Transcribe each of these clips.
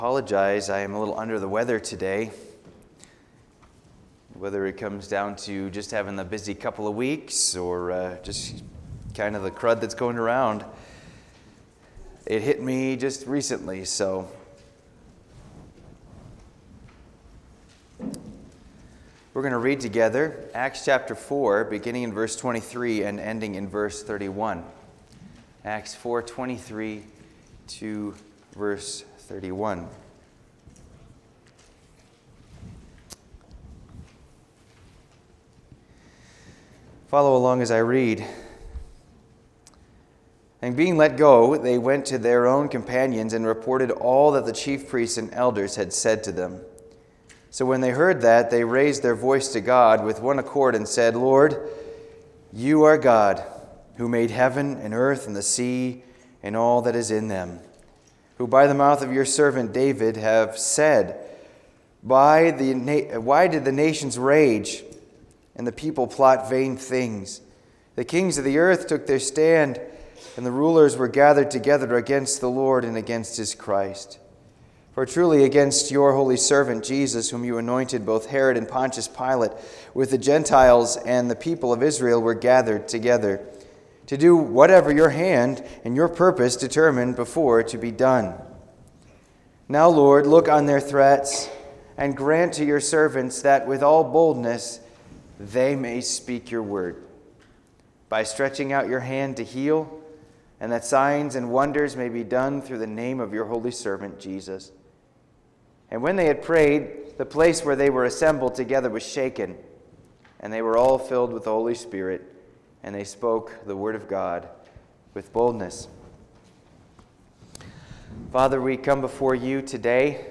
Apologize, I am a little under the weather today. Whether it comes down to just having a busy couple of weeks or just kind of the crud that's going around. It hit me just recently, so we're going to read together Acts chapter 4, beginning in verse 23 and ending in verse 31. Acts 4:23 to verse 31. Follow along as I read. And being let go, they went to their own companions and reported all that the chief priests and elders had said to them. So when they heard that, they raised their voice to God with one accord and said, Lord, you are God, who made heaven and earth and the sea and all that is in them, who by the mouth of your servant David have said, why did the nations rage and the people plot vain things? The kings of the earth took their stand, and the rulers were gathered together against the Lord and against his Christ. For truly against your holy servant Jesus, whom you anointed, both Herod and Pontius Pilate, with the Gentiles and the people of Israel were gathered together, to do whatever your hand and your purpose determined before to be done. Now, Lord, look on their threats, and grant to your servants that with all boldness they may speak your word, by stretching out your hand to heal, and that signs and wonders may be done through the name of your holy servant Jesus. And when they had prayed, the place where they were assembled together was shaken, and they were all filled with the Holy Spirit, and they spoke the word of God with boldness. Father, we come before you today.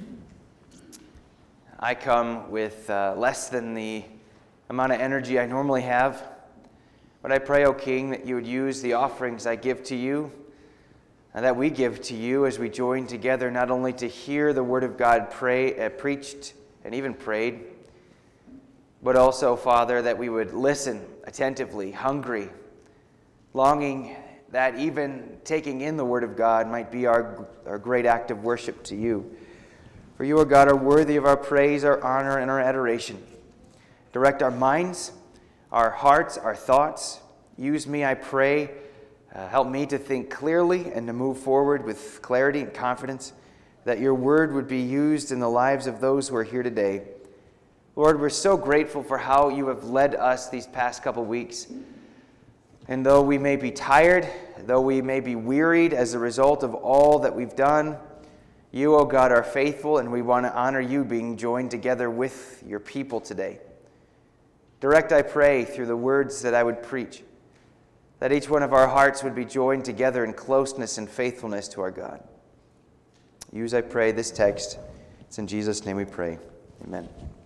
I come with less than the amount of energy I normally have. But I pray, O King, that you would use the offerings I give to you, and that we give to you as we join together not only to hear the word of God preached and even prayed, but also, Father, that we would listen attentively, hungry, longing that even taking in the word of God might be our great act of worship to you. For you, O God, are worthy of our praise, our honor, and our adoration. Direct our minds, our hearts, our thoughts. Use me, I pray. Help me to think clearly and to move forward with clarity and confidence, that your word would be used in the lives of those who are here today. Lord, we're so grateful for how you have led us these past couple weeks. And though we may be tired, though we may be wearied as a result of all that we've done, you, O God, are faithful, and we want to honor you being joined together with your people today. Direct, I pray, through the words that I would preach, that each one of our hearts would be joined together in closeness and faithfulness to our God. Use, I pray, this text. It's in Jesus' name we pray. Amen.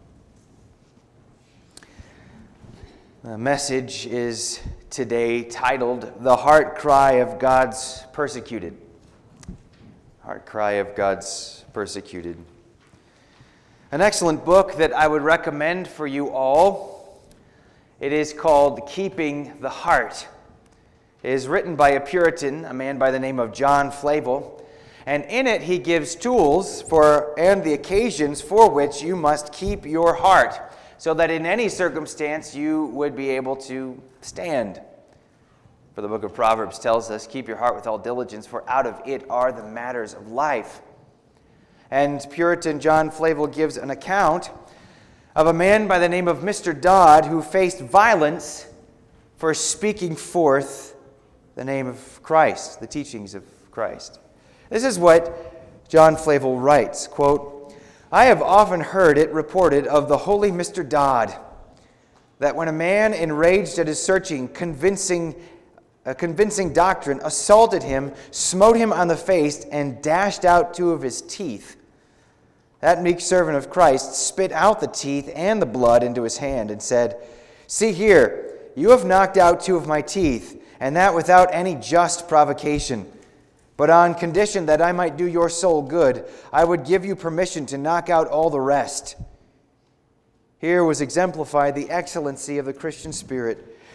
The message is today titled, The Heart Cry of God's Persecuted. Heart Cry of God's Persecuted. An excellent book that I would recommend for you all. It is called Keeping the Heart. It is written by a Puritan, a man by the name of John Flavel, and in it he gives tools and the occasions for which you must keep your heart, so that in any circumstance you would be able to stand. For the book of Proverbs tells us, keep your heart with all diligence, for out of it are the matters of life. And Puritan John Flavel gives an account of a man by the name of Mr. Dodd who faced violence for speaking forth the name of Christ, the teachings of Christ. This is what John Flavel writes, quote, I have often heard it reported of the holy Mr. Dodd that when a man enraged at his searching, convincing doctrine assaulted him, smote him on the face, and dashed out 2 of his teeth, that meek servant of Christ spit out the teeth and the blood into his hand and said, See here, you have knocked out 2 of my teeth, and that without any just provocation. But on condition that I might do your soul good, I would give you permission to knock out all the rest. Here was exemplified the excellency of the Christian spirit,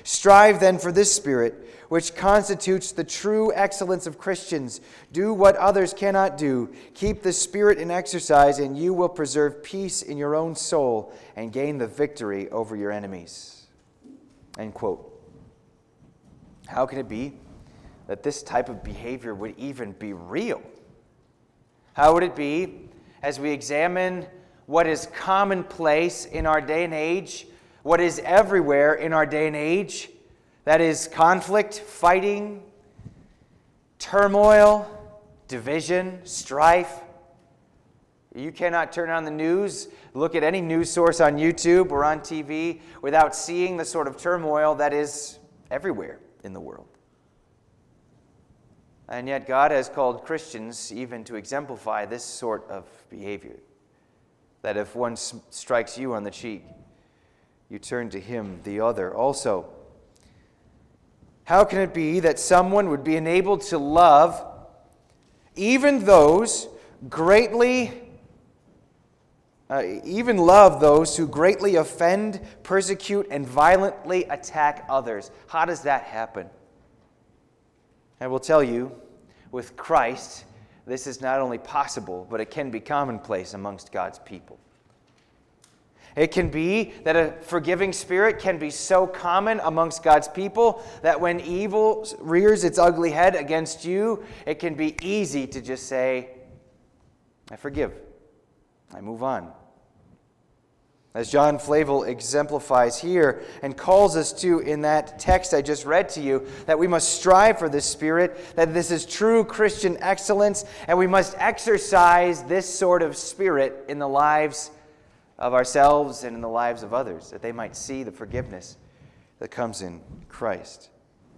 Strive then for this spirit, which constitutes the true excellence of Christians. Do what others cannot do. Keep the spirit in exercise, and you will preserve peace in your own soul and gain the victory over your enemies." End quote. How can it be that this type of behavior would even be real? How would it be, as we examine what is commonplace in our day and age, what is everywhere in our day and age, that is conflict, fighting, turmoil, division, strife? You cannot turn on the news, look at any news source on YouTube or on TV without seeing the sort of turmoil that is everywhere in the world. And yet God has called Christians even to exemplify this sort of behavior. That if one strikes you on the cheek, you turn to him the other also. How can it be that someone would be enabled to love even those who greatly offend, persecute, and violently attack others? How does that happen? I will tell you, with Christ, this is not only possible, but it can be commonplace amongst God's people. It can be that a forgiving spirit can be so common amongst God's people that when evil rears its ugly head against you, it can be easy to just say, "I forgive. I move on." As John Flavel exemplifies here and calls us to in that text I just read to you, that we must strive for this spirit, that this is true Christian excellence, and we must exercise this sort of spirit in the lives of ourselves and in the lives of others, that they might see the forgiveness that comes in Christ.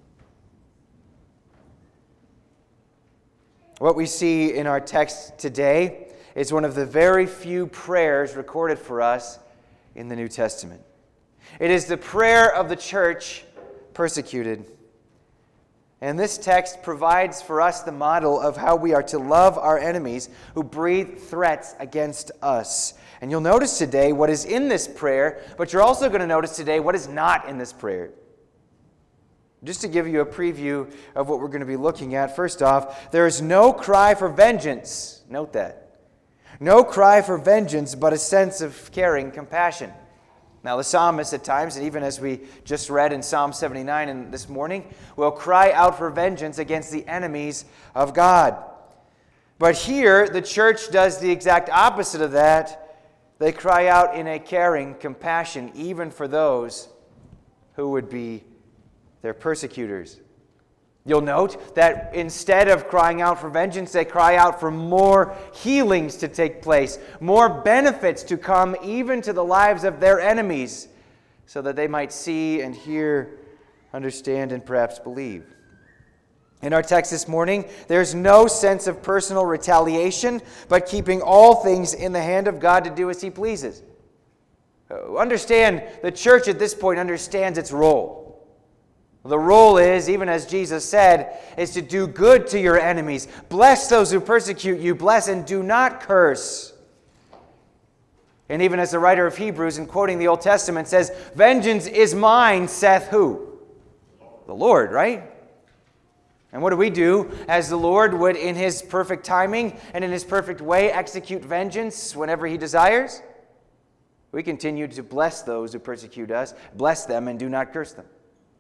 What we see in our text today is one of the very few prayers recorded for us in the New Testament. It is the prayer of the church persecuted. And this text provides for us the model of how we are to love our enemies who breathe threats against us. And you'll notice today what is in this prayer, but you're also going to notice today what is not in this prayer. Just to give you a preview of what we're going to be looking at, first off, there is no cry for vengeance. Note that. No cry for vengeance, but a sense of caring compassion. Now, the psalmist at times, and even as we just read in Psalm 79 this morning, will cry out for vengeance against the enemies of God. But here, the church does the exact opposite of that. They cry out in a caring compassion, even for those who would be their persecutors. You'll note that instead of crying out for vengeance, they cry out for more healings to take place, more benefits to come even to the lives of their enemies, so that they might see and hear, understand, and perhaps believe. In our text this morning, there's no sense of personal retaliation, but keeping all things in the hand of God to do as He pleases. Understand, the church at this point understands its role. The role is, even as Jesus said, is to do good to your enemies. Bless those who persecute you. Bless and do not curse. And even as the writer of Hebrews, in quoting the Old Testament, says, "Vengeance is mine," saith who? The Lord, right? And what do we do as the Lord would, in His perfect timing and in His perfect way, execute vengeance whenever He desires? We continue to bless those who persecute us, bless them, and do not curse them.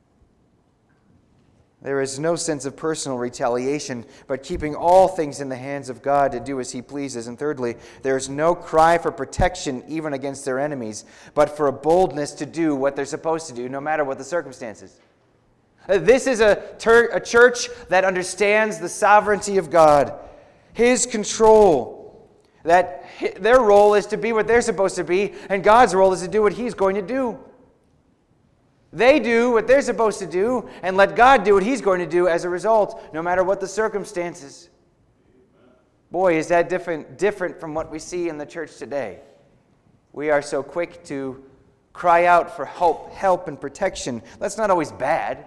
There is no sense of personal retaliation, but keeping all things in the hands of God to do as He pleases. And thirdly, there is no cry for protection even against their enemies, but for a boldness to do what they're supposed to do, no matter what the circumstances. This is a church that understands the sovereignty of God, His control, that their role is to be what they're supposed to be, and God's role is to do what He's going to do. They do what they're supposed to do, and let God do what He's going to do as a result, no matter what the circumstances. Boy, is that different from what we see in the church today. We are so quick to cry out for help, and protection. That's not always bad.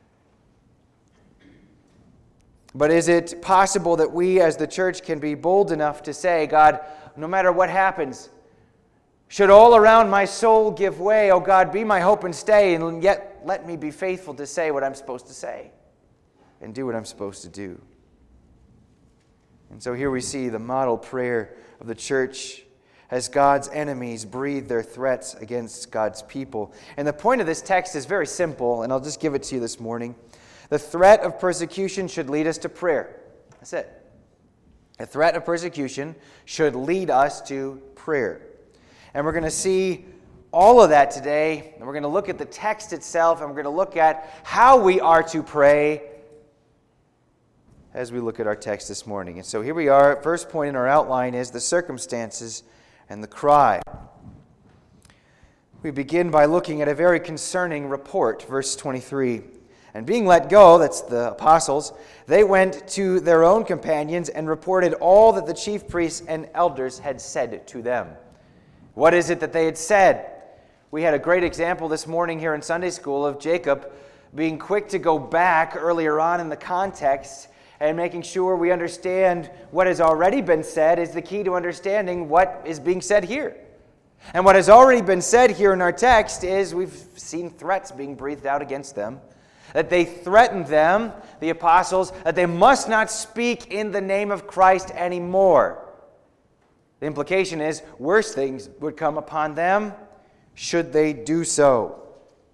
But is it possible that we as the church can be bold enough to say, God, no matter what happens, should all around my soul give way, oh God, be my hope and stay, and yet yet let me be faithful to say what I'm supposed to say and do what I'm supposed to do. And so here we see the model prayer of the church as God's enemies breathe their threats against God's people. And the point of this text is very simple, and I'll just give it to you this morning. The threat of persecution should lead us to prayer. That's it. The threat of persecution should lead us to prayer. And we're going to see all of that today, and we're going to look at the text itself, and we're going to look at how we are to pray as we look at our text this morning. And so here we are. First point in our outline is the circumstances and the cry. We begin by looking at a very concerning report, verse 23. And being let go, that's the apostles, they went to their own companions and reported all that the chief priests and elders had said to them. What is it that they had said? We had a great example this morning here in Sunday school of Jacob being quick to go back earlier on in the context and making sure we understand what has already been said is the key to understanding what is being said here. And what has already been said here in our text is we've seen threats being breathed out against them, that they threatened them, the apostles, that they must not speak in the name of Christ anymore. The implication is worse things would come upon them should they do so.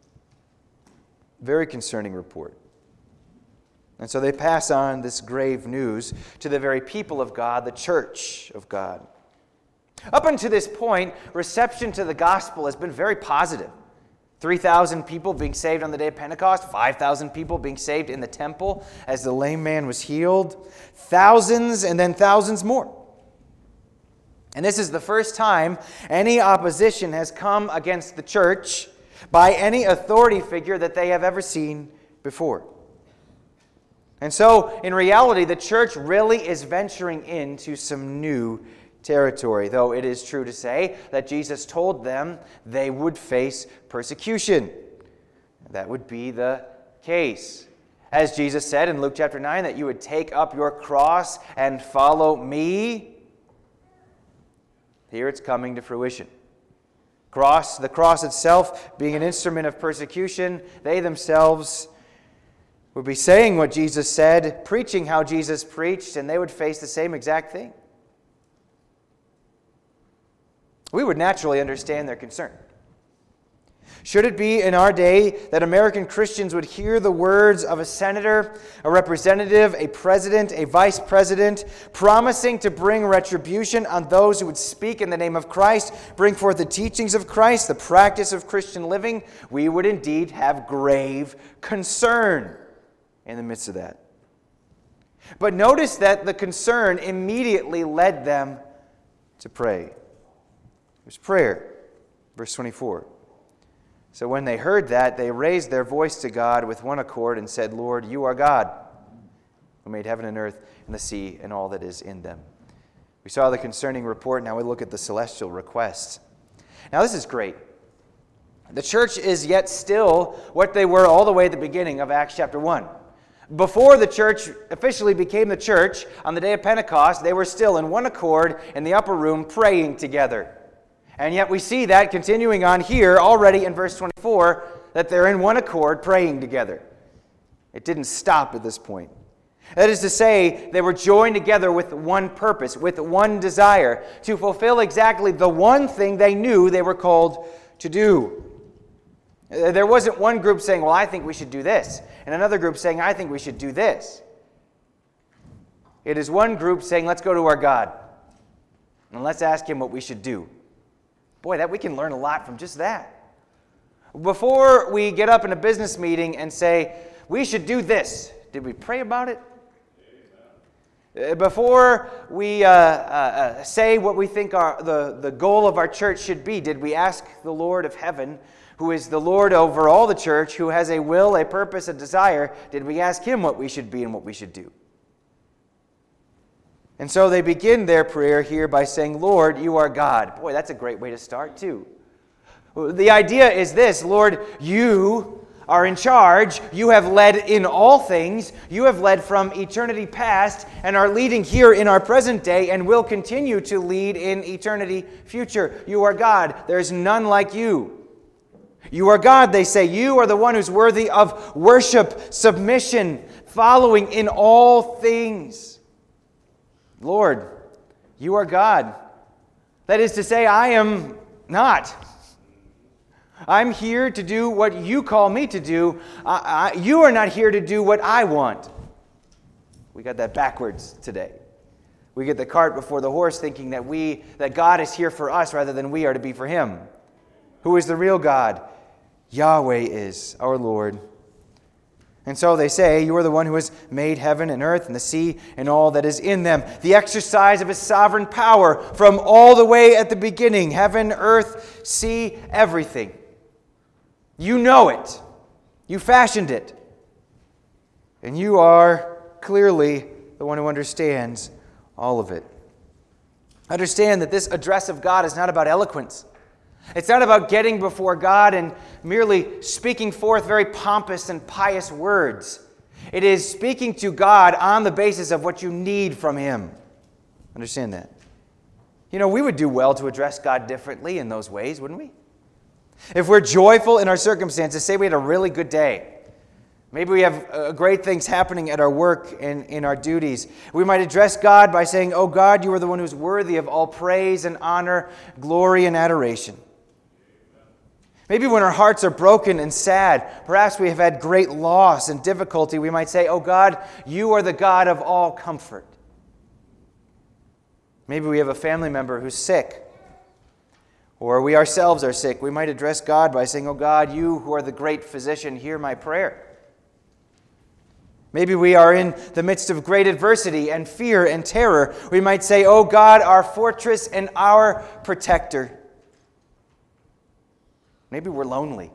Very concerning report. And so they pass on this grave news to the very people of God, the church of God. Up until this point, reception to the gospel has been very positive. 3,000 people being saved on the day of Pentecost, 5,000 people being saved in the temple as the lame man was healed, thousands and then thousands more. And this is the first time any opposition has come against the church by any authority figure that they have ever seen before. And so, in reality, the church really is venturing into some new territory, though it is true to say that Jesus told them they would face persecution. That would be the case. As Jesus said in Luke chapter 9, that you would take up your cross and follow me. Here it's coming to fruition. The cross itself being an instrument of persecution, they themselves would be saying what Jesus said, preaching how Jesus preached, and they would face the same exact thing. We would naturally understand their concern. Should it be in our day that American Christians would hear the words of a senator, a representative, a president, a vice president, promising to bring retribution on those who would speak in the name of Christ, bring forth the teachings of Christ, the practice of Christian living, we would indeed have grave concern in the midst of that. But notice that the concern immediately led them to pray. There's prayer. Verse 24. So when they heard that, they raised their voice to God with one accord and said, Lord, you are God, who made heaven and earth and the sea and all that is in them. We saw the concerning report. Now we look at the celestial request. Now this is great. The church is yet still what they were all the way at the beginning of Acts chapter 1. Before the church officially became the church on the day of Pentecost, they were still in one accord in the upper room praying together. And yet we see that continuing on here already in verse 24, that they're in one accord praying together. It didn't stop at this point. That is to say, they were joined together with one purpose, with one desire, to fulfill exactly the one thing they knew they were called to do. There wasn't one group saying, well, I think we should do this, and another group saying, I think we should do this. It is one group saying, let's go to our God, and let's ask Him what we should do. Boy, that we can learn a lot from just that. Before we get up in a business meeting and say, we should do this, did we pray about it? Before we say what we think the goal of our church should be, did we ask the Lord of heaven, who is the Lord over all the church, who has a will, a purpose, a desire, did we ask Him what we should be and what we should do? And so they begin their prayer here by saying, Lord, you are God. Boy, that's a great way to start too. The idea is this, Lord, you are in charge. You have led in all things. You have led from eternity past and are leading here in our present day and will continue to lead in eternity future. You are God. There is none like you. You are God, they say. You are the one who's worthy of worship, submission, following in all things. Lord, you are God. That is to say, I am not. I'm here to do what you call me to do. You are not here to do what I want. We got that backwards today. We get the cart before the horse, thinking that God is here for us rather than we are to be for Him. Who is the real God? Yahweh is our Lord. And so they say, you are the one who has made heaven and earth and the sea and all that is in them. The exercise of His sovereign power from all the way at the beginning. Heaven, earth, sea, everything. You know it. You fashioned it. And you are clearly the one who understands all of it. Understand that this address of God is not about eloquence. It's not about getting before God and merely speaking forth very pompous and pious words. It is speaking to God on the basis of what you need from Him. Understand that. We would do well to address God differently in those ways, wouldn't we? If we're joyful in our circumstances, say we had a really good day. Maybe we have great things happening at our work and in our duties. We might address God by saying, "Oh God, you are the one who's worthy of all praise and honor, glory and adoration." Maybe when our hearts are broken and sad, perhaps we have had great loss and difficulty, we might say, "Oh God, you are the God of all comfort." Maybe we have a family member who's sick, or we ourselves are sick. We might address God by saying, "Oh God, you who are the great physician, hear my prayer." Maybe we are in the midst of great adversity and fear and terror. We might say, "Oh God, our fortress and our protector." Maybe we're lonely.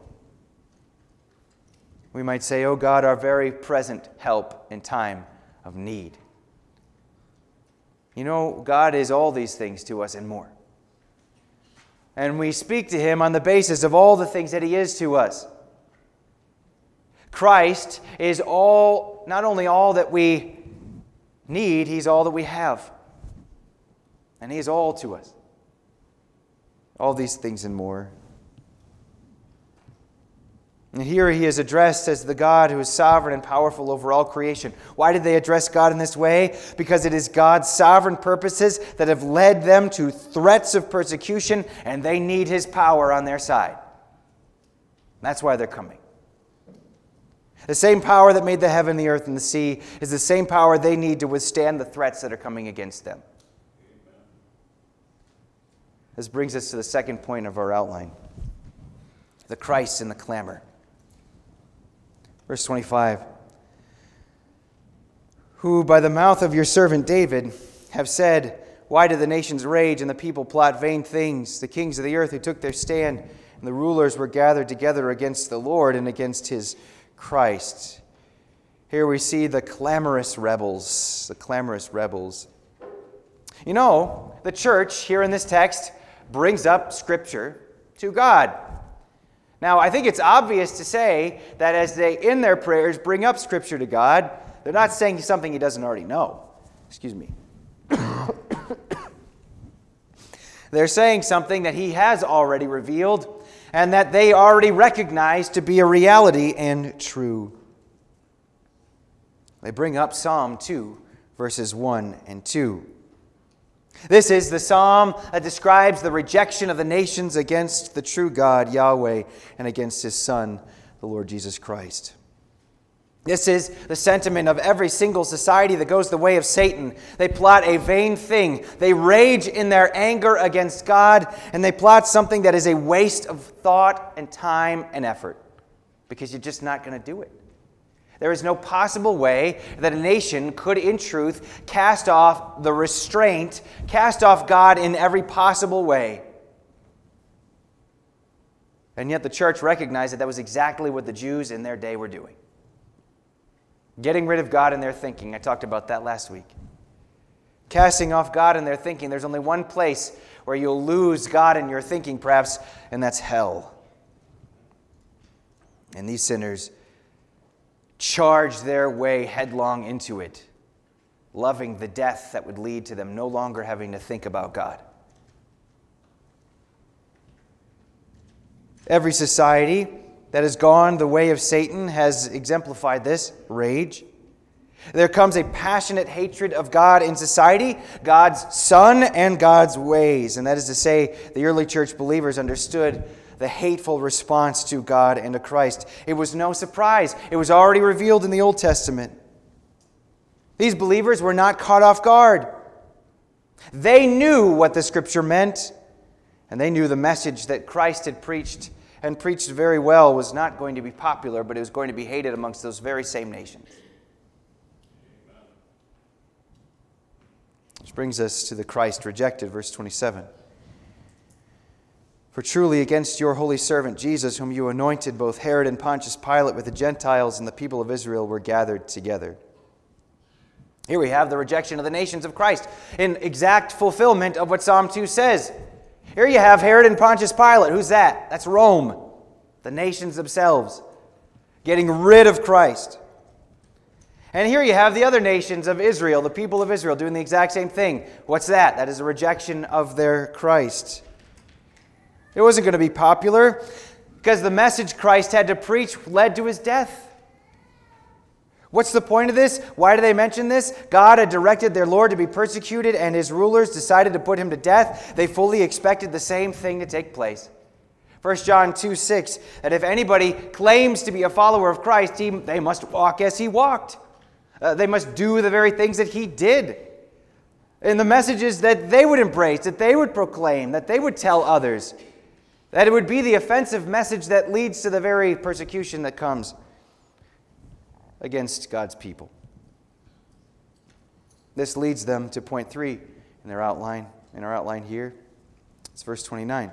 We might say, "Oh God, our very present help in time of need." God is all these things to us and more. And we speak to Him on the basis of all the things that He is to us. Christ is not only all that we need, He's all that we have. And He is all to us. All these things and more. And here He is addressed as the God who is sovereign and powerful over all creation. Why did they address God in this way? Because it is God's sovereign purposes that have led them to threats of persecution, and they need His power on their side. That's why they're coming. The same power that made the heaven, the earth, and the sea is the same power they need to withstand the threats that are coming against them. This brings us to the second point of our outline. The Christ and the clamor. Verse 25. Who by the mouth of your servant David have said, "Why do the nations rage and the people plot vain things? The kings of the earth who took their stand and the rulers were gathered together against the Lord and against His Christ." Here we see the clamorous rebels. The clamorous rebels. The church here in this text brings up Scripture to God. Now, I think it's obvious to say that as they, in their prayers, bring up Scripture to God, they're not saying something He doesn't already know. Excuse me. They're saying something that He has already revealed and that they already recognize to be a reality and true. They bring up Psalm 2, verses 1 and 2. This is the psalm that describes the rejection of the nations against the true God, Yahweh, and against His Son, the Lord Jesus Christ. This is the sentiment of every single society that goes the way of Satan. They plot a vain thing. They rage in their anger against God, and they plot something that is a waste of thought and time and effort, because you're just not going to do it. There is no possible way that a nation could, in truth, cast off the restraint, cast off God in every possible way. And yet the church recognized that was exactly what the Jews in their day were doing. Getting rid of God in their thinking. I talked about that last week. Casting off God in their thinking. There's only one place where you'll lose God in your thinking, perhaps, and that's hell. And these sinners charge their way headlong into it, loving the death that would lead to them no longer having to think about God. Every society that has gone the way of Satan has exemplified this: rage. There comes a passionate hatred of God in society, God's Son, and God's ways. And that is to say, the early church believers understood the hateful response to God and to Christ. It was no surprise. It was already revealed in the Old Testament. These believers were not caught off guard. They knew what the Scripture meant, and they knew the message that Christ had preached, and preached very well, was not going to be popular, but it was going to be hated amongst those very same nations. Which brings us to the Christ rejected, verse 27. For truly against your holy servant Jesus, whom you anointed, both Herod and Pontius Pilate with the Gentiles and the people of Israel were gathered together. Here we have the rejection of the nations of Christ in exact fulfillment of what Psalm 2 says. Here you have Herod and Pontius Pilate. Who's that? That's Rome, the nations themselves, getting rid of Christ. And here you have the other nations of Israel, the people of Israel, doing the exact same thing. What's that? That is a rejection of their Christ. It wasn't going to be popular because the message Christ had to preach led to his death. What's the point of this? Why do they mention this? God had directed their Lord to be persecuted, and his rulers decided to put him to death. They fully expected the same thing to take place. 1 John 2:6, that if anybody claims to be a follower of Christ, they must walk as he walked. They must do the very things that he did. And the messages that they would embrace, that they would proclaim, that they would tell others. That it would be the offensive message that leads to the very persecution that comes against God's people. This leads them to point 3 in our outline here. It's verse 29.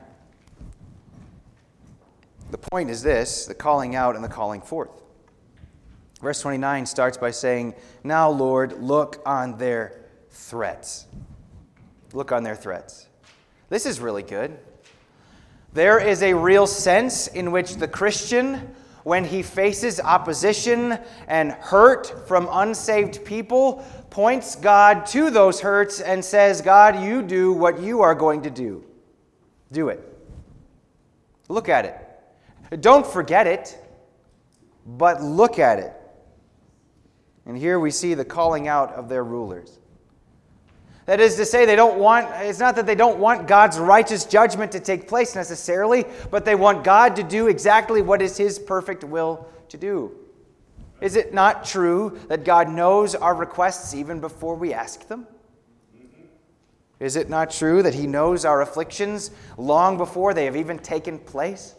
The point is this: the calling out and the calling forth. Verse 29 starts by saying, "Now, Lord, look on their threats." Look on their threats. This is really good. There is a real sense in which the Christian, when he faces opposition and hurt from unsaved people, points God to those hurts and says, God, you do what you are going to do. Do it. Look at it. Don't forget it, but look at it. And here we see the calling out of their rulers. That is to say, it's not that they don't want God's righteous judgment to take place necessarily, but they want God to do exactly what is his perfect will to do. Is it not true that God knows our requests even before we ask them? Is it not true that he knows our afflictions long before they have even taken place?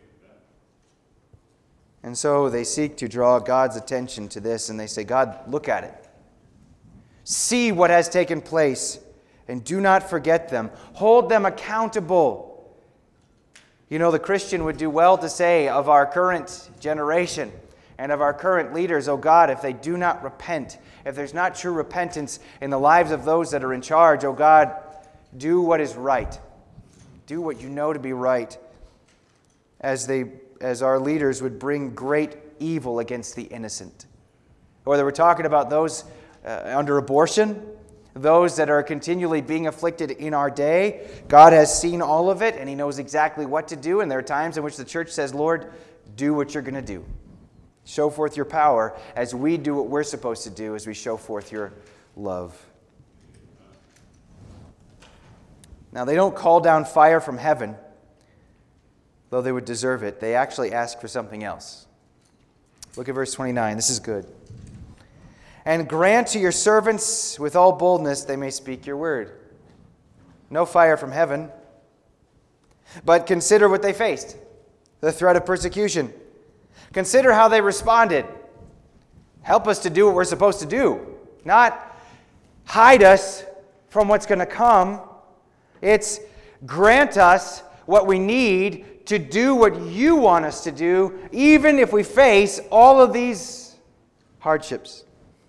And so they seek to draw God's attention to this, and they say, God, look at it. See what has taken place, and do not forget them. Hold them accountable. You know, the Christian would do well to say of our current generation and of our current leaders, oh God, if they do not repent, if there's not true repentance in the lives of those that are in charge, oh God, do what is right. Do what you know to be right. As our leaders would bring great evil against the innocent. Whether we're talking about those under abortion, those that are continually being afflicted in our day, God has seen all of it, and he knows exactly what to do. And there are times in which the church says, Lord, do what you're going to do. Show forth your power as we do what we're supposed to do, as we show forth your love. Now, they don't call down fire from heaven, though they would deserve it. They actually ask for something else. Look at verse 29. This is good. And grant to your servants with all boldness they may speak your word. No fire from heaven. But consider what they faced. The threat of persecution. Consider how they responded. Help us to do what we're supposed to do. Not hide us from what's going to come. It's grant us what we need to do what you want us to do, even if we face all of these hardships.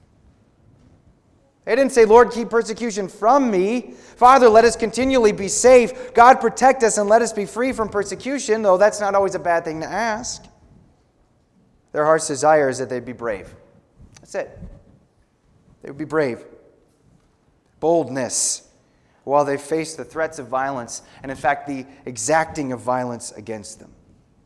They didn't say, Lord, keep persecution from me. Father, let us continually be safe. God, protect us and let us be free from persecution, though that's not always a bad thing to ask. Their heart's desire is that they'd be brave. That's it. They would be brave. Boldness while they face the threats of violence and, in fact, the exacting of violence against them.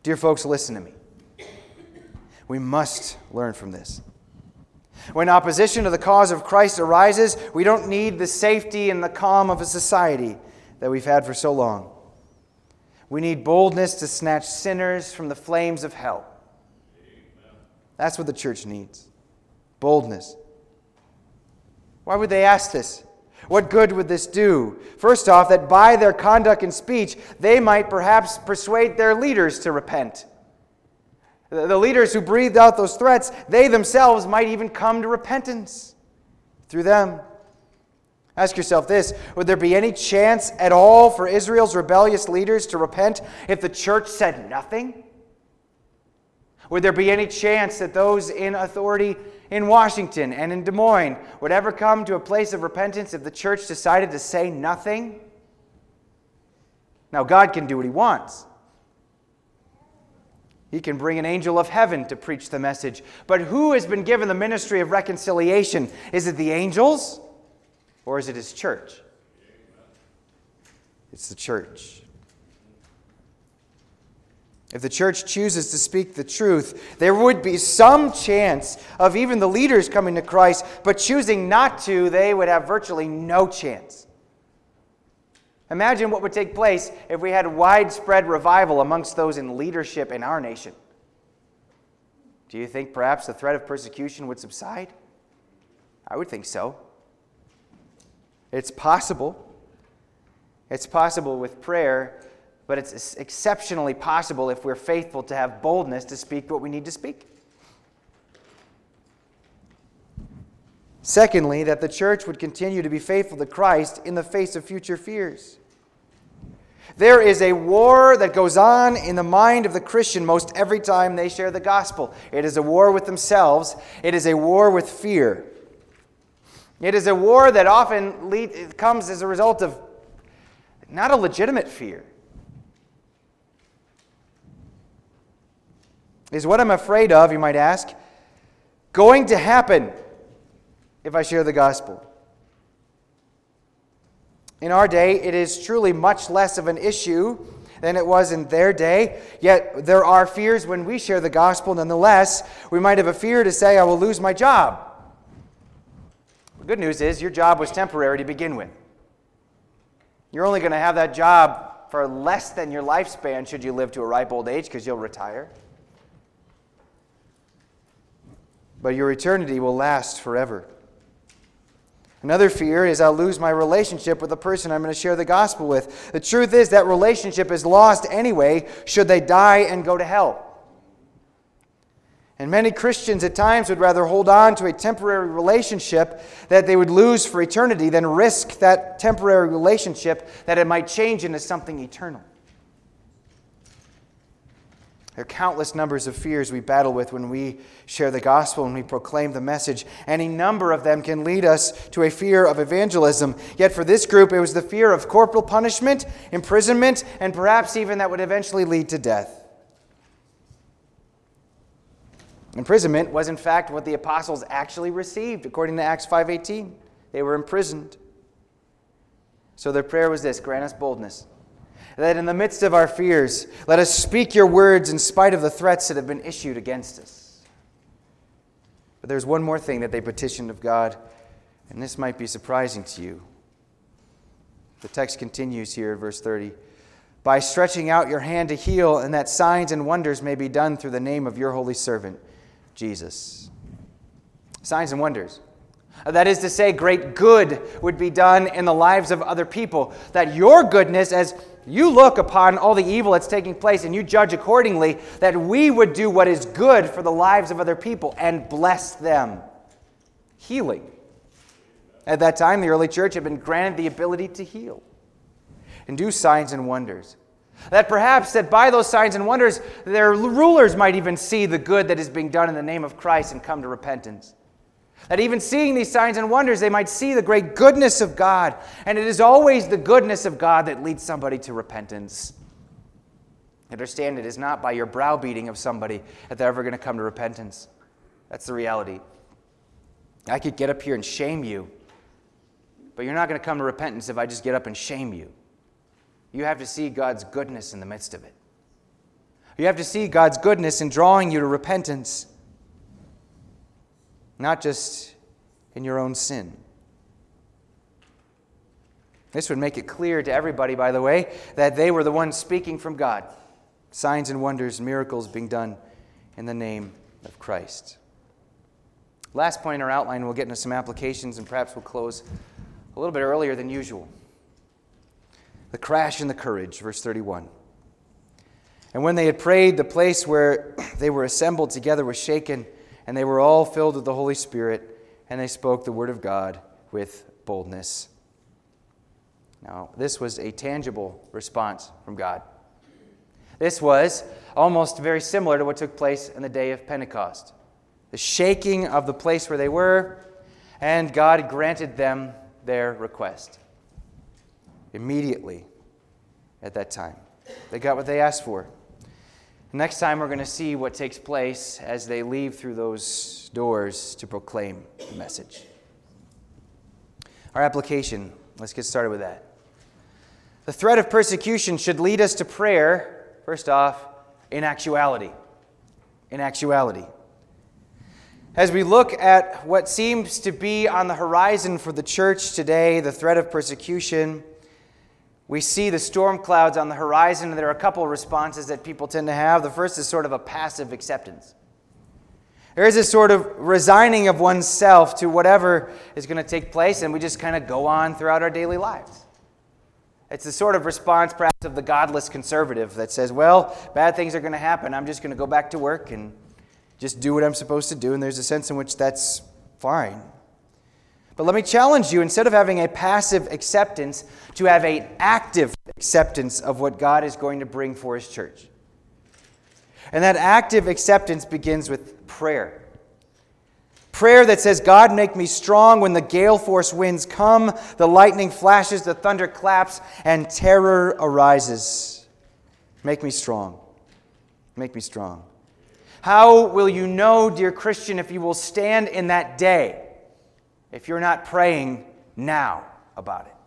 Dear folks, listen to me. We must learn from this. When opposition to the cause of Christ arises, we don't need the safety and the calm of a society that we've had for so long. We need boldness to snatch sinners from the flames of hell. That's what the church needs. Boldness. Why would they ask this? What good would this do? First off, that by their conduct and speech, they might perhaps persuade their leaders to repent. The leaders who breathed out those threats, they themselves might even come to repentance through them. Ask yourself this: would there be any chance at all for Israel's rebellious leaders to repent if the church said nothing? Would there be any chance that those in authority in Washington and in Des Moines would ever come to a place of repentance if the church decided to say nothing? Now, God can do what He wants. He can bring an angel of heaven to preach the message. But who has been given the ministry of reconciliation? Is it the angels or is it His church? It's the church. If the church chooses to speak the truth, there would be some chance of even the leaders coming to Christ, but choosing not to, they would have virtually no chance. Imagine what would take place if we had widespread revival amongst those in leadership in our nation. Do you think perhaps the threat of persecution would subside? I would think so. It's possible. It's possible with prayer, but it's exceptionally possible if we're faithful to have boldness to speak what we need to speak. Secondly, that the church would continue to be faithful to Christ in the face of future fears. There is a war that goes on in the mind of the Christian most every time they share the gospel. It is a war with themselves. It is a war with fear. It is a war that often comes as a result of not a legitimate fear. Is what I'm afraid of, you might ask, going to happen if I share the gospel? In our day, it is truly much less of an issue than it was in their day. Yet there are fears when we share the gospel. Nonetheless, we might have a fear to say, I will lose my job. The good news is your job was temporary to begin with. You're only going to have that job for less than your lifespan should you live to a ripe old age, because you'll retire. But your eternity will last forever. Another fear is I'll lose my relationship with the person I'm going to share the gospel with. The truth is that relationship is lost anyway should they die and go to hell. And many Christians at times would rather hold on to a temporary relationship that they would lose for eternity than risk that temporary relationship that it might change into something eternal. There are countless numbers of fears we battle with when we share the gospel and we proclaim the message. Any number of them can lead us to a fear of evangelism. Yet for this group, it was the fear of corporal punishment, imprisonment, and perhaps even that would eventually lead to death. Imprisonment was in fact what the apostles actually received, according to Acts 5:18. They were imprisoned. So their prayer was this: grant us boldness, that in the midst of our fears, let us speak your words in spite of the threats that have been issued against us. But there's one more thing that they petitioned of God, and this might be surprising to you. The text continues here in verse 30. By stretching out your hand to heal, and that signs and wonders may be done through the name of your holy servant, Jesus. Signs and wonders. That is to say, great good would be done in the lives of other people. That your goodness, as you look upon all the evil that's taking place and you judge accordingly, that we would do what is good for the lives of other people and bless them. Healing. At that time, the early church had been granted the ability to heal and do signs and wonders. That perhaps that by those signs and wonders, their rulers might even see the good that is being done in the name of Christ and come to repentance. That even seeing these signs and wonders, they might see the great goodness of God. And it is always the goodness of God that leads somebody to repentance. Understand, it is not by your browbeating of somebody that they're ever going to come to repentance. That's the reality. I could get up here and shame you, but you're not going to come to repentance if I just get up and shame you. You have to see God's goodness in the midst of it. You have to see God's goodness in drawing you to repentance, not just in your own sin. This would make it clear to everybody, by the way, that they were the ones speaking from God. Signs and wonders, miracles being done in the name of Christ. Last point in our outline, we'll get into some applications and perhaps we'll close a little bit earlier than usual. The crash and the courage, verse 31. And when they had prayed, the place where they were assembled together was shaken, and they were all filled with the Holy Spirit, and they spoke the word of God with boldness. Now, this was a tangible response from God. This was almost very similar to what took place in the day of Pentecost. The shaking of the place where they were, and God granted them their request. Immediately at that time. They got what they asked for. Next time we're going to see what takes place as they leave through those doors to proclaim the message. Our application, let's get started with that. The threat of persecution should lead us to prayer, first off, in actuality. In actuality. As we look at what seems to be on the horizon for the church today, the threat of persecution, we see the storm clouds on the horizon, and there are a couple of responses that people tend to have. The first is sort of a passive acceptance. There is this sort of resigning of oneself to whatever is going to take place, and we just kind of go on throughout our daily lives. It's the sort of response, perhaps, of the godless conservative that says, well, bad things are going to happen. I'm just going to go back to work and just do what I'm supposed to do, and there's a sense in which that's fine. But let me challenge you, instead of having a passive acceptance, to have an active acceptance of what God is going to bring for His church. And that active acceptance begins with prayer. Prayer that says, God, make me strong when the gale force winds come, the lightning flashes, the thunder claps, and terror arises. Make me strong. Make me strong. How will you know, dear Christian, if you will stand in that day, if you're not praying now about it?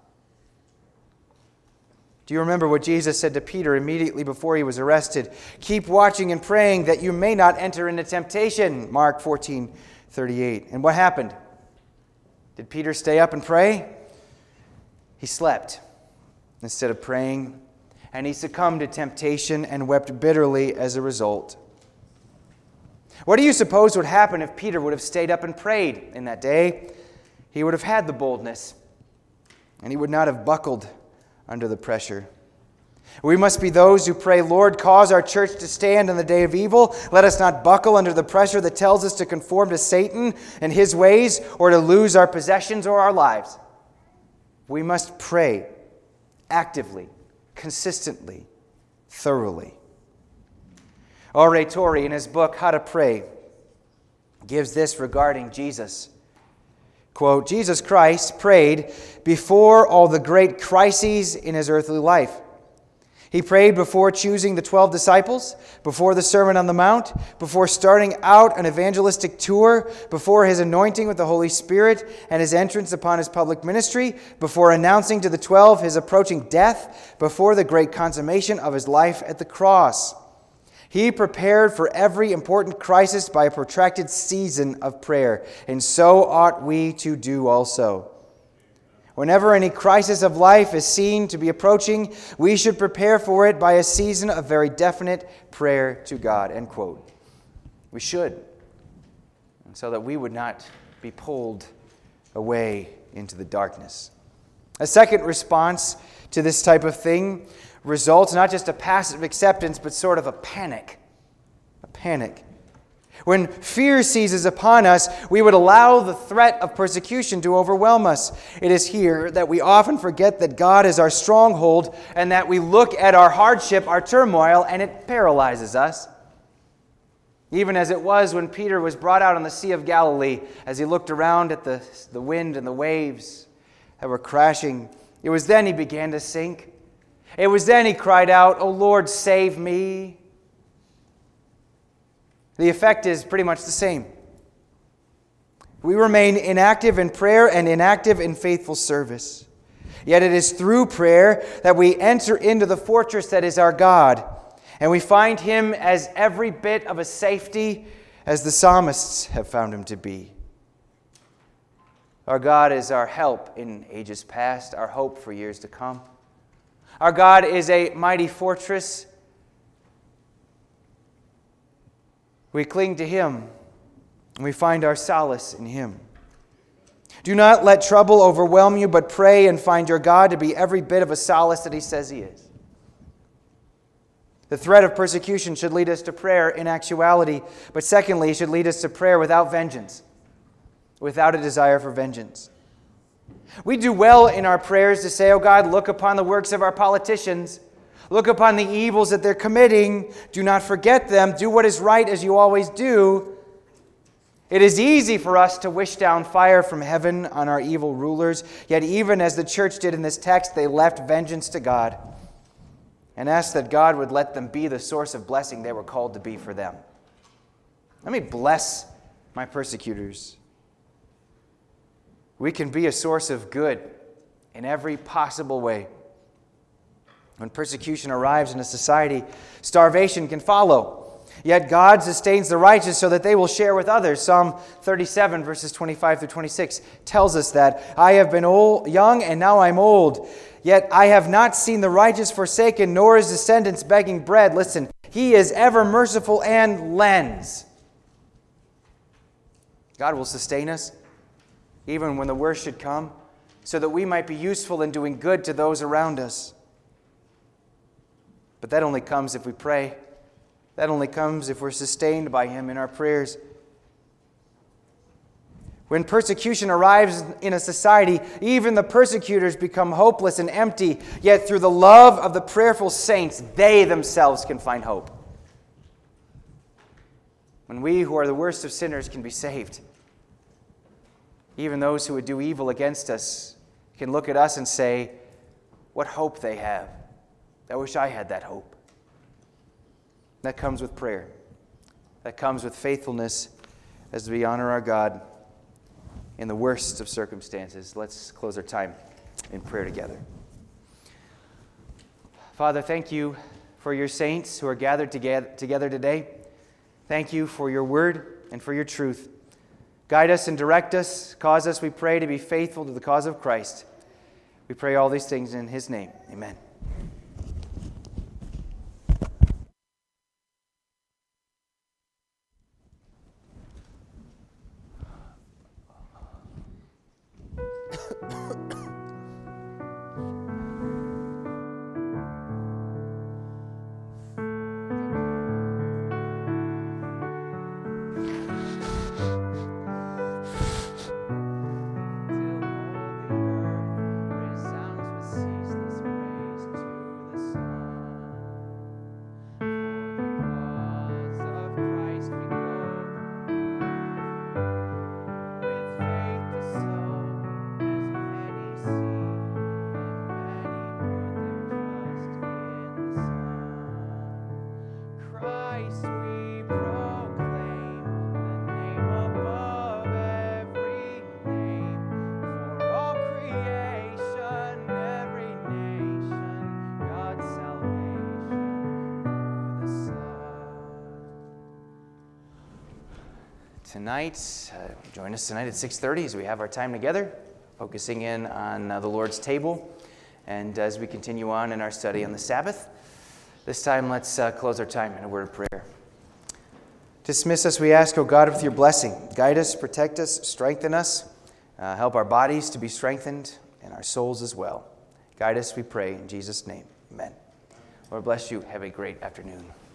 Do you remember what Jesus said to Peter immediately before he was arrested? Keep watching and praying that you may not enter into temptation. Mark 14:38. And what happened? Did Peter stay up and pray? He slept instead of praying, and he succumbed to temptation and wept bitterly as a result. What do you suppose would happen if Peter would have stayed up and prayed in that day? He would have had the boldness, and he would not have buckled under the pressure. We must be those who pray, Lord, cause our church to stand in the day of evil. Let us not buckle under the pressure that tells us to conform to Satan and his ways, or to lose our possessions or our lives. We must pray actively, consistently, thoroughly. R.A. Torrey, in his book, How to Pray, gives this regarding Jesus. Quote, Jesus Christ prayed before all the great crises in his earthly life. He prayed before choosing the 12 disciples, before the Sermon on the Mount, before starting out an evangelistic tour, before his anointing with the Holy Spirit and his entrance upon his public ministry, before announcing to the 12 his approaching death, before the great consummation of his life at the cross. He prepared for every important crisis by a protracted season of prayer, and so ought we to do also. Whenever any crisis of life is seen to be approaching, we should prepare for it by a season of very definite prayer to God. End quote. We should, and so that we would not be pulled away into the darkness. A second response to this type of thing results not just a passive acceptance, but sort of a panic. A panic. When fear seizes upon us, we would allow the threat of persecution to overwhelm us. It is here that we often forget that God is our stronghold, and that we look at our hardship, our turmoil, and it paralyzes us. Even as it was when Peter was brought out on the Sea of Galilee, as he looked around at the wind and the waves that were crashing, it was then he began to sink. It was then he cried out, "O Lord, save me." The effect is pretty much the same. We remain inactive in prayer and inactive in faithful service. Yet it is through prayer that we enter into the fortress that is our God. And we find him as every bit of a safety as the psalmists have found him to be. Our God is our help in ages past, our hope for years to come. Our God is a mighty fortress. We cling to him, and we find our solace in him. Do not let trouble overwhelm you, but pray and find your God to be every bit of a solace that he says he is. The threat of persecution should lead us to prayer in actuality, but secondly, it should lead us to prayer without vengeance, without a desire for vengeance. We do well in our prayers to say, "Oh God, look upon the works of our politicians. Look upon the evils that they're committing. Do not forget them. Do what is right as you always do." It is easy for us to wish down fire from heaven on our evil rulers, yet even as the church did in this text, they left vengeance to God and asked that God would let them be the source of blessing they were called to be for them. Let me bless my persecutors. We can be a source of good in every possible way. When persecution arrives in a society, starvation can follow. Yet God sustains the righteous so that they will share with others. Psalm 37, verses 25 through 26 tells us that, "I have been young and now I'm old. Yet I have not seen the righteous forsaken, nor his descendants begging bread." Listen, he is ever merciful and lends. God will sustain us, even when the worst should come, so that we might be useful in doing good to those around us. But that only comes if we pray. That only comes if we're sustained by him in our prayers. When persecution arrives in a society, even the persecutors become hopeless and empty. Yet through the love of the prayerful saints, they themselves can find hope. When we who are the worst of sinners can be saved, even those who would do evil against us can look at us and say, "What hope they have. I wish I had that hope." That comes with prayer. That comes with faithfulness as we honor our God in the worst of circumstances. Let's close our time in prayer together. Father, thank you for your saints who are gathered together today. Thank you for your word and for your truth. Guide us and direct us. Cause us, we pray, to be faithful to the cause of Christ. We pray all these things in his name. Amen. Tonight, join us tonight at 6:30 as we have our time together, focusing in on the Lord's table, and as we continue on in our study on the Sabbath. This time, let's close our time in a word of prayer. Dismiss us, we ask, O God, with your blessing. Guide us, protect us, strengthen us. Help our bodies to be strengthened and our souls as well. Guide us, we pray, in Jesus' name. Amen. Lord bless you. Have a great afternoon.